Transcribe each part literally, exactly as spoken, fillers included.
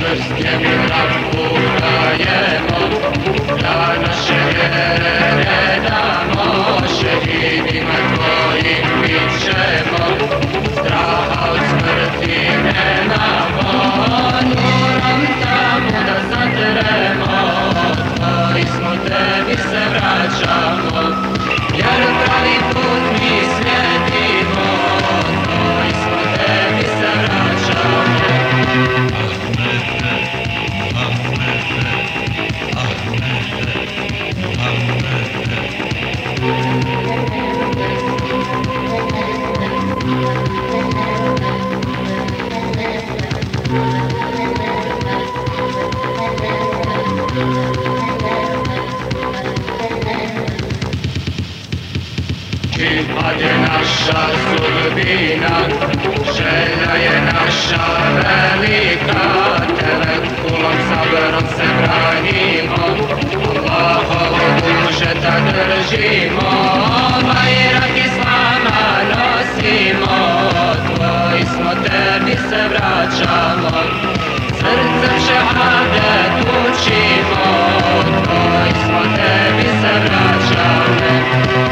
krstjem i traku dajemo, za naše vjere damo, šehidima tvojim bit ćemo, straha od smrti nemamo, nurom tamo da zatremo, tvoji smo, tebi se vraćamo, jer pravi put mi slijedimo, tvoji smo, tebi se vraćamo. Džihad je naša sudbina, želja je naša velika, tevekulom sabrom se branimo, Allahovog užeta držimo, bajrak islama nosimo, tvoji smo, tebi se vraćamo, srcem šehadet učimo, tvoji smo, tebi se vraćamo.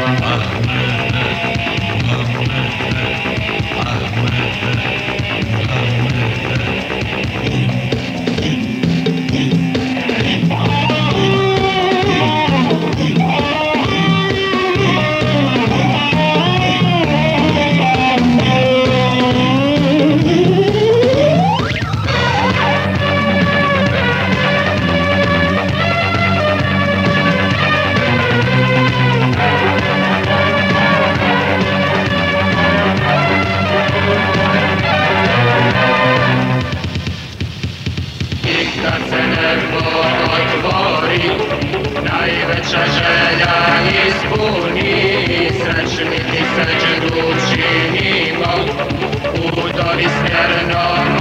Kad se nebo otvori, najveća želja ispuni, srećni ti seđu činimo, u dovi smjernom